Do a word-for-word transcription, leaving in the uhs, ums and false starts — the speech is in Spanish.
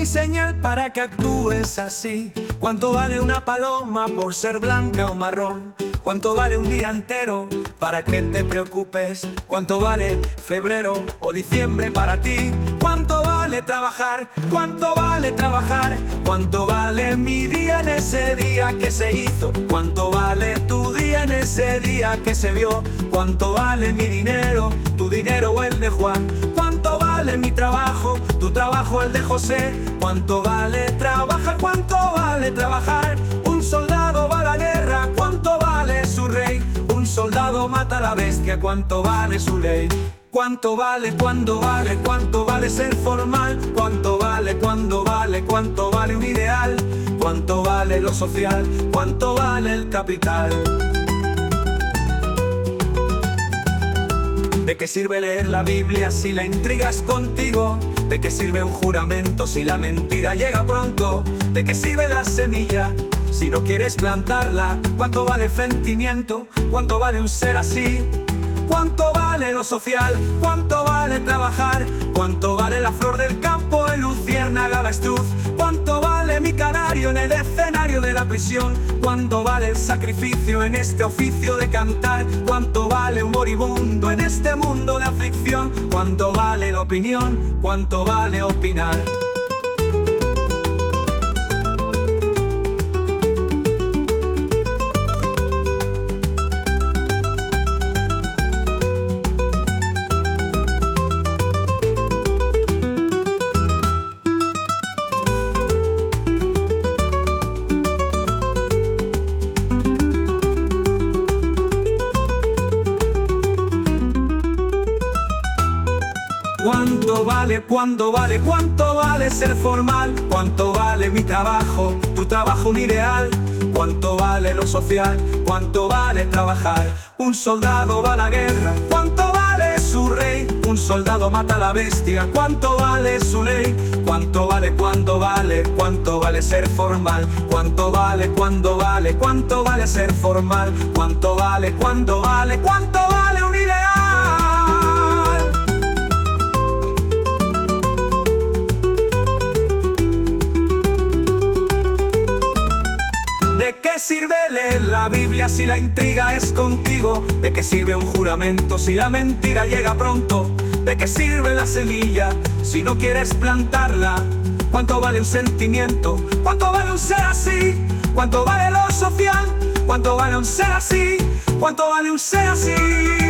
señal para que actúes así. ¿Cuánto vale una paloma por ser blanca o marrón? ¿Cuánto vale un día entero para que te preocupes? ¿Cuánto vale febrero o diciembre para ti? ¿Cuánto vale trabajar? ¿Cuánto vale trabajar? ¿Cuánto vale mi día en ese día que se hizo? ¿Cuánto vale tu día en ese día que se vio? ¿Cuánto vale mi dinero? ¿Tu dinero o el de Juan? ¿Cuánto vale mi trabajo? ¿Tu trabajo o el de José? ¿Cuánto vale trabajar? ¿Cuánto vale trabajar? Un soldado va a la guerra, ¿cuánto vale su rey? Un soldado mata a la bestia, ¿cuánto vale su ley? ¿Cuánto vale, cuándo vale, cuánto vale ser formal? ¿Cuánto vale, cuándo vale, cuánto vale un ideal? ¿Cuánto vale lo social? ¿Cuánto vale el capital? ¿De qué sirve leer la Biblia si la intriga es contigo? ¿De qué sirve un juramento si la mentira llega pronto? ¿De qué sirve la semilla si no quieres plantarla? ¿Cuánto vale el sentimiento? ¿Cuánto vale un ser así? ¿Cuánto vale lo social? ¿Cuánto vale trabajar? ¿Cuánto vale la flor del campo, el luciérnaga, la avestruz? ¿Cuánto vale mi canario en el escenario de la prisión? ¿Cuánto vale el sacrificio en este oficio de cantar? ¿Cuánto vale un moribundo en este mundo de aflicción? ¿Cuánto vale la opinión? ¿Cuánto vale opinar? ¿Cuánto vale, cuándo vale, cuánto vale ser formal? ¿Cuánto vale mi trabajo, tu trabajo un ideal? ¿Cuánto vale lo social? ¿Cuánto vale trabajar? Un soldado va a la guerra, ¿cuánto vale su rey? Un soldado mata a la bestia, ¿cuánto vale su ley? ¿Cuánto vale, cuándo vale, cuánto vale ser formal? ¿Cuánto vale, cuándo vale, cuánto vale ser formal? ¿Cuánto vale, cuándo vale, cuánto vale un ideal? ¿De qué sirve leer la Biblia si la intriga es contigo? ¿De qué sirve un juramento si la mentira llega pronto? ¿De qué sirve la semilla si no quieres plantarla? ¿Cuánto vale un sentimiento? ¿Cuánto vale un ser así? ¿Cuánto vale lo social? ¿Cuánto vale un ser así? ¿Cuánto vale un ser así?